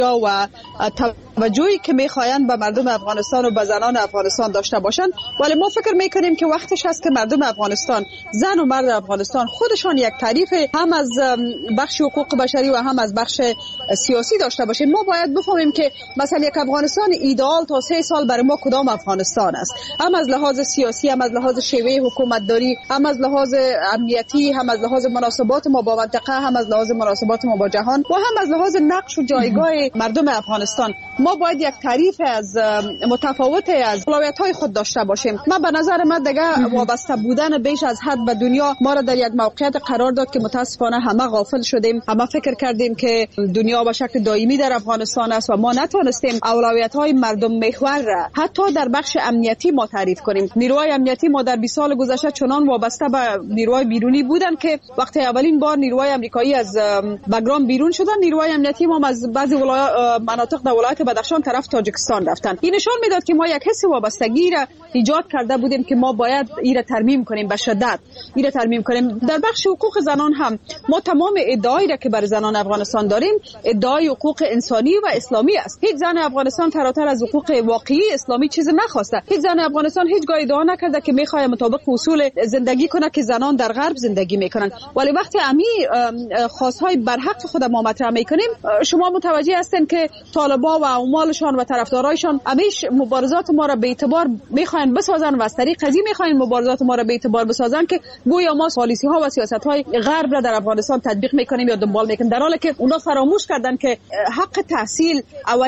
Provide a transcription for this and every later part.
و توجهی که میخواین به مردم افغانستان و به زنان افغانستان داشته باشند، ولی ما فکر میکنیم که وقتش است که مردم افغانستان، زن و مرد افغانستان خودشان یک تعریف هم از بخش حقوق بشری و هم از بخش سیاسی داشته باشیم. ما باید بفهمیم که مثلا یک افغانستان ایدئال تا 3 سال برای ما کدام افغانستان است، هم از لحاظ سیاسی، هم از لحاظ شیوه حکومت داری، هم از لحاظ امنیتی، هم از لحاظ مناسبات ما با منطقه، هم از لحاظ مناسبات ما با جهان و هم از لحاظ نقش و جایگاه مردم افغانستان. ما باید یک تعریف از متفاوت از اولویت‌های خود داشته باشیم. من به نظر من دیگه وابسته بودن بیش از حد به دنیا ما را در یک موقعیت قرار داد که متاسفانه همه غافل شدیم. همه فکر کردیم که دنیا به شکل دائمی در افغانستان است و ما نتونستیم اولویت‌های مردم محور را حتی در بخش امنیتی ما تعریف کنیم. نیروهای امنیتی ما در 20 سال گذشته چنان وابسته به نیروهای بیرونی بودند که وقتی اولین بار نیروهای آمریکایی از بگرام بیرون شدن، نیروهای امنیتی ما از بعضی مناطق در ولایت بدخشان طرف تاجیکستان رفتن. این نشان میداد که ما یک حس وابستگی را ایجاد کرده بودیم که ما باید این را ترمیم کنیم، به شدت این را ترمیم کنیم. در بخش حقوق زنان هم ما تمام ادعایی را که بر زنان افغانستان داریم ادعای حقوق انسانی و اسلامی است. هیچ زن افغانستان فراتر از حقوق واقعی اسلامی چیز نخواسته. هیچ زن افغانستان هیچگاه ادعا نکرده که میخواد مطابق اصول زندگی کنه که زنان در غرب زندگی میکنن. ولی وقتی امی خواستهای برحق خود ما مطرح میکنیم، شما متوجه هستین که طالبا و عمالشان و طرفدارایشان همیشه مبارزات ما را به اعتبار میخواین بسازن و از طریق قضیه میخواین مبارزات ما را به اعتبار بسازن که گویا ما پالیسی ها و سیاست های غرب را در افغانستان تطبیق میکنیم یا دنبال میکنیم، در حالی که اونا فراموش کردن که حق تحصیل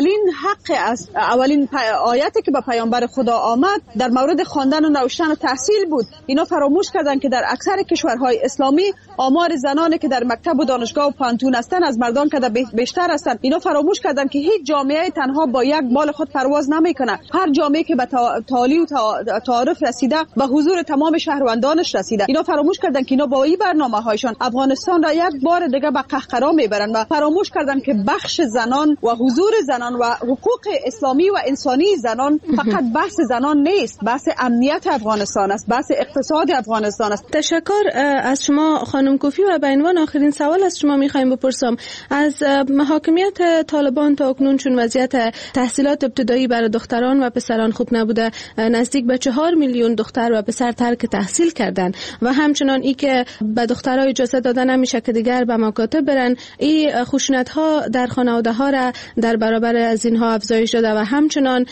اولین آیتی که به پیامبر خدا آمد در مورد خواندن و نوشتن و تحصیل بود. اینا فراموش کردن که در اکثر کشورهای اسلامی آمار زنانی که در مکتب و دانشگاه و پانتون هستند از مردان که بیشتر هستند. اینا فراموش کردن که هیچ جامعه تنها با یک بال خود پرواز نمیکنه. هر جامعه که به تعالی و تعارف رسیده به حضور تمام شهروندانش رسیده. اینا فراموش کردن که اینا با این برنامه‌هایشان افغانستان را یک بار دیگه به قهقرا میبرن و فراموش کردن که بخش زنان و حضور زنان و حقوق اسلامی و انسانی زنان فقط بحث زنان نیست، بحث امنیت افغانستان است، بحث اقتصاد افغانستان است. تشکر از شما خانم کوفی و به عنوان آخرین سوال از شما میخوایم بپرسم، از حاکمیت طالبان تا اکنون چون وضعیت تحصیلات ابتدایی برای دختران و پسران خوب نبوده، نزدیک به 4 میلیون دختر و پسر ترک تحصیل کردن و همچنان ای که به دخترها اجازه داده نمیشه که دیگر به مکاتب برن، این خشونت ها در خانواده ها را در برابر از اینها افزایش داده و همچنان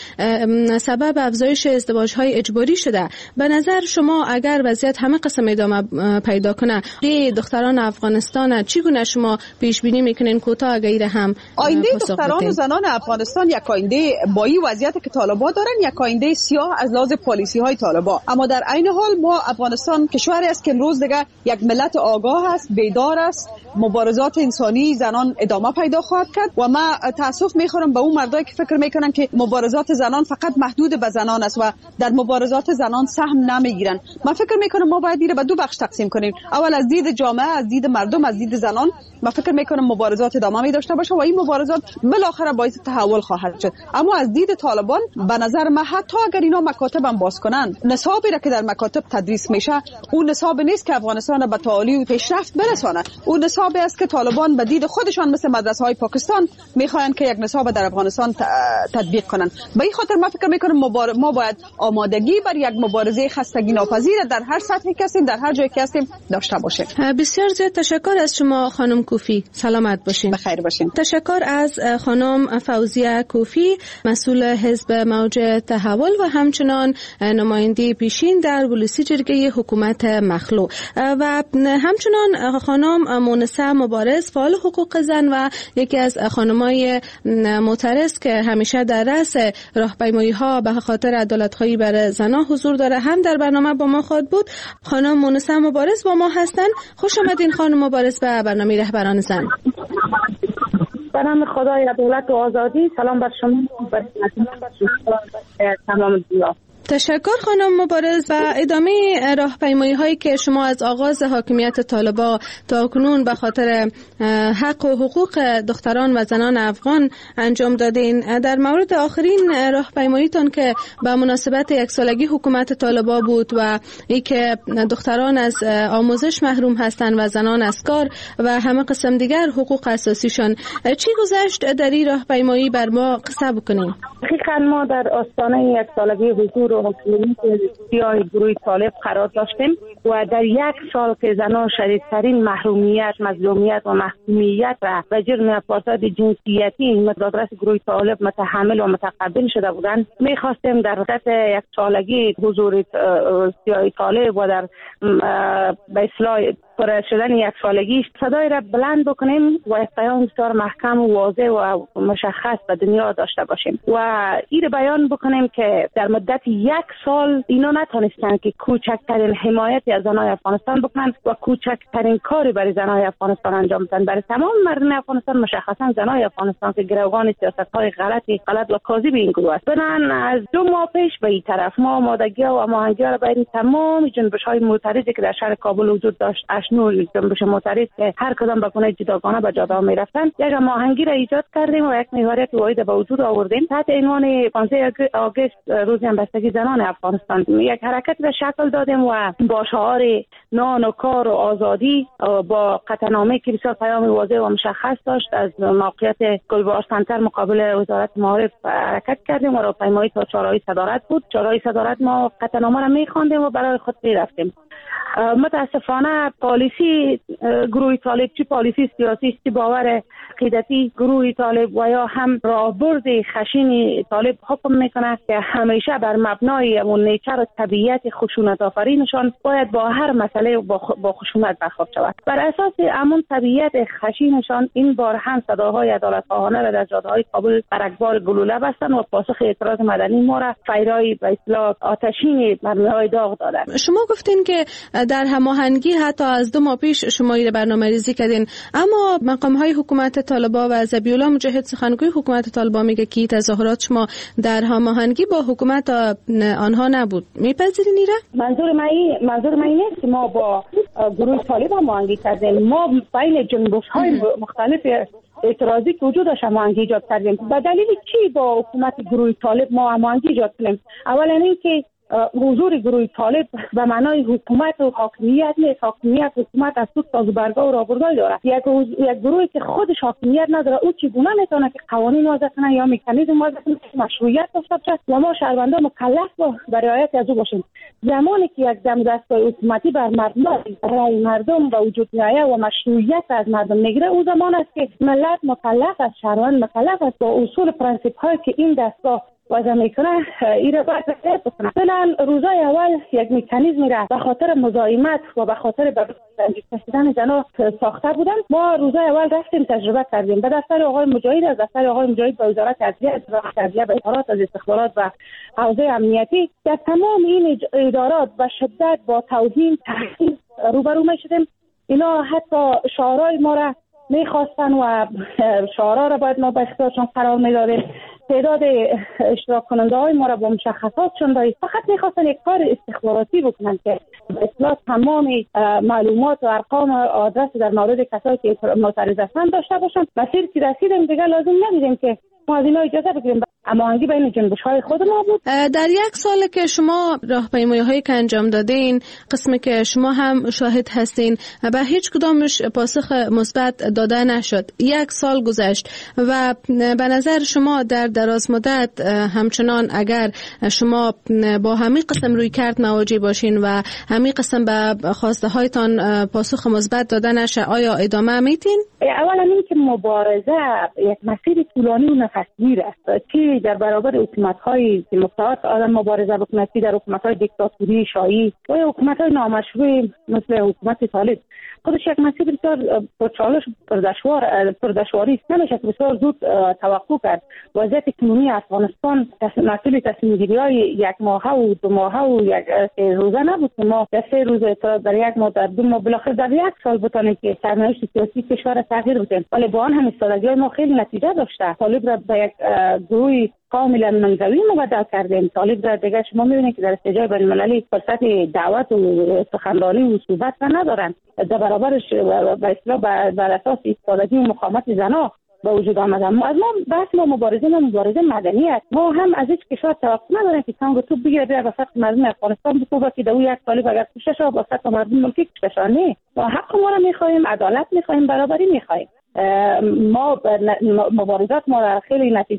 سبب افزایش ازدواج های اجباری شده. به نظر شما اگر وضعیت همه قسم ادامه پیدا کنه، دختران افغانستان چگونه شما پیش بینی میکنین کوتاه غیر هم آینده دختران و زنان افغانستان یک آینده با این وضعیت که طالبان دارن یک آینده سیاه از لحاظ پالیسی های طالبان، اما در عین حال ما افغانستان کشوری است که امروز دیگه یک ملت آگاه است، بیدار است. مبارزات انسانی زنان ادامه پیدا خواهد کرد و ما تاسف میخورم به اون مردایی که فکر میکنن که مبارزات زنان فقط محدود به زنان است و در مبارزات زنان سهم نمیگیرن. من فکر میکنم ما باید این به دو بخش تقسیم کنیم. اول از دید جامعه، از دید مردم، از دید زنان من فکر میکنم مبارزات ادامه می داشته باشه و این مبارزات بالاخره باعث تحول خواهد شد. اما از دید طالبان به نظر من حتی اگر اینا مکاتب هم باز کنن، نصابی را که در مکاتب تدریس میشه اون نصاب نیست که افغانستان به تعالی و پیشرفت برسانه. اون نصابی است که طالبان به دید خودشان مثل مدرسه های پاکستان میخواین که یک نصاب در افغانستان تطبیق کنن. به این خاطر من فکر میکنم ما باید آمادگی بر یک مبارزه خستگی ناپذیر در هر سطحی که هستیم، در هر جایی که هستیم داشته باشیم. بسیار زیاد تشکر از شما خانم کوفی. سلامت باشین. بخیر باشین. تشکر از خانم فوزیه کوفی، مسئول حزب موج تحول و همچنان نماینده پیشین در ولسی جرگه حکومت مخلوع و همچنان خانم مونسه مبارز، فعال حقوق زن و یکی از خانمای معترض که همیشه در رأس راهپیمایی‌ها به خاطر عدالت‌خواهی برای زنان حضور داره، هم در برنامه با ما خواهد بود. خانم مونسه مبارز با ما هستن. خوش آمدین خانم مبارز به برنامه رهبران زن. به نام خدای عدالت و آزادی، سلام بر شما و بر تمام دنیا. تشکر خانم مبارز. و ادامه راهپیمایی هایی که شما از آغاز حاکمیت طالبان تا کنون به خاطر حق و حقوق دختران و زنان افغان انجام دادین، در مورد آخرین راهپیماییتان که به مناسبت یک سالگی حکومت طالبان بود و ای که دختران از آموزش محروم هستند و زنان از کار و همه قسم دیگر حقوق اساسیشان، چی گذشت در این راهپیمایی؟ بر ما قصه بکنیم. حقیقتا ما در آستانه یک سالگی حضور و حکومت سیاه گروه طالب قرار داشتیم و در یک سال که زنان شدیدترین محرومیت، مظلومیت و محکومیت را به جرم فساد جنسیتی مدادرس گروه طالب متحمل و متقبل شده بودند، می‌خواستیم در مدت یک سالگی حضور سیاه طالب و در به اصطلاح پر شدن یک سالگیش صدای را بلند بکنیم و یک پیام بسیار محکم و واضح و مشخص به دنیا داشته باشیم و این بیان بکنیم که در مدت یک سال اینا نتونستن که کوچکترین حمایتی از زنای افغانستان بکنن و کوچکترین کاری برای زنای افغانستان انجام بدن. برای تمام مردم افغانستان، مشخصا زنای افغانستان که گروگان سیاست‌های غلط و کاذب این گروه است. بنان از 2 ماه پیش به این طرف ما آمادگی‌ها و هماهنگی‌ها را بین تمام جنبش‌های معترضی که در شهر کابل وجود داشت، اشنو جنبش معترض که هر کدام به گونه جداگانه به جاده می‌رفتن، یک هماهنگی را ایجاد کردیم و یک محوریت واحد به وجود آوردیم تحت عنوان 15 آگوست روز همبستگی زنان افغانستان. یک حرکت به شکل دادیم و با شعار نان و کار و آزادی با قطعنامه که بسیار پیام واضح و مشخص داشت از موقعیت گلبهار سنتر مقابل وزارت معارف حرکت کردیم و راهپیمایی تا چهارراه صدارت بود. چهارراه صدارت ما قطعنامه را می‌خواندیم و برای خود رفتیم. متاسفانه پالیسی گروه طالب، چی پالیسی سیاسی، چی باور عقیدتی گروه طالب و یا هم راهبرد خشین طالب حکم میکنه که همیشه بر مبنای اون نیچر و طبیعت خشونت آفرینشان باید با هر مسئله با خشونت برخورد شود. بر اساس همون طبیعت خشینشان این بار هم صداهای عدالت‌خواهانه را در جاده‌های کابل برگبار گلوله بستند و پاسخ اعتراض مدنی ما را فیرای به اصطلاح آتشین مرمی‌های داغ دادند. شما گفتین که در هماهنگی حتی از 2 ماه پیش شما این برنامه‌ریزی کردین، اما مقام‌های حکومت طالبان و ذبیح الله مجاهد سخنگوی حکومت طالبان میگه که تظاهرات شما در هماهنگی با حکومت آنها نبود. میپذیرین ایره؟ منظور من اینه که ما با گروه طالب هماهنگی کردیم. ما بین جنبش‌های مختلف اعتراضی که وجود داشت هماهنگی ایجاد کردیم. به دلیل چی با حکومت گروه طالب ما هماهنگی ایجاد کردیم؟ اولا اینکه حضور گروه طالب به معنای حکومت و حاکمیت نیست. حاکمیت حکومت از سود سازوبرگاه و راهبردهای داره. یک گروهی که خودش حاکمیت نداره، او چگونه میتونه که قوانین وضع کنه یا مکانیزم وضع کنه که مشروعیت داشته باشه و ما شهروندان مکلف با رعایت از او باشیم. زمانی که یک دم دستگاه حکومتی بر رای مردم به وجود میآید و مشروعیت از مردم میگیره، او زمان است که ملت مکلف است، شهروند مکلف است با اصول پرنسیپ هایی که این دستگاه وضع میکنه ایره باید رعایت بکنه. مثلا روزای اول یک مکانیزمی را به خاطر مزاحمت و به خاطر کشیدن زنا ساخته بودن. ما روزای اول رفتیم تجربه کردیم به دفتر آقای مجاهد، از دفتر آقای مجاهد به وزارت عدلیه به اطلاعات از استخبارات و حوزه امنیتی، در تمام این ادارات به شدت با توهین تحقیر روبرو میشدیم. اینا حتی شعارهای ما را میخواستن و شعارها را باید ما به اختیارشان قرار میدادیم. تعداد اشتراک کننده های ما را با مشخصاتشون دارید. فقط میخواستن یک کار استخباراتی بکنن که به اصطلاح تمام معلومات و ارقام و آدرس در مورد کسایی که معترض هستند داشته باشن. مسیر که رسیدیم دیگه لازم ندیدیم که ما از اینا اجازه بگیریم. هماهنگی بین جنبش‌های خود ما بود. در یک سال که شما راهپیمایی‌هایی که انجام دادین، قسمی که شما هم شاهد هستین، به هیچ کدامش پاسخ مثبت داده نشد. یک سال گذشت و به نظر شما در دراز مدت همچنان اگر شما با همین قسم روی کرد مواجه باشین و همین قسم به خواسته هایتان پاسخ مثبت داده نشه، آیا ادامه میتین؟ اولا این که مبارزه یک مسیر طولانی و نفسگیر است. چی در برابر حکومت‌های که مستعد آدم مبارزه بکنه، چی در حکومت‌های دیکتاتوری شاهی و حکومت‌های نامشروع مثل حکومت طالب، خودش یک مسیر بسیار پرچالش پردشواری است. نمیشه بسیار زود توقع کرد. وضعیت کنونی افغانستان مسئول تصمیم‌گیری‌های یک ماهه و 2 ماهه و یک 3 روزه نبود که ما در 3 روز در یک ماه در 2 ماه بالاخره در 1 سال بتونیم که سرنوشت سیاسی کشور تغییر بدیم. ولی با آن هم استراتژی ما خیلی نتیجه داشته. طالب را به یک گروه طالبی کاملا منزوی مبدل کردیم. طالب را دیگه شما میبینید که در استجای بین المللی فرصت دعوت و سخنرانی و صحبت ندارن. در برابرش به اصطلاح بر اساس ایستادگی و مقاومت زنها به وجود آمدن. از ما بحث ما مبارزه مدنی است. ما هم از هیچ کشور توقع نداریم که تانگ تو بگیره بیا به سطح مردم افغانستان بکوبه که در یک طالب اگر کشته شد به سطح مردم ملکی کشته نه. ما حق ما را میخواهیم، عدالت میخواهیم، برابری میخواهیم. ما مبارزات ما را خیلی نتیجه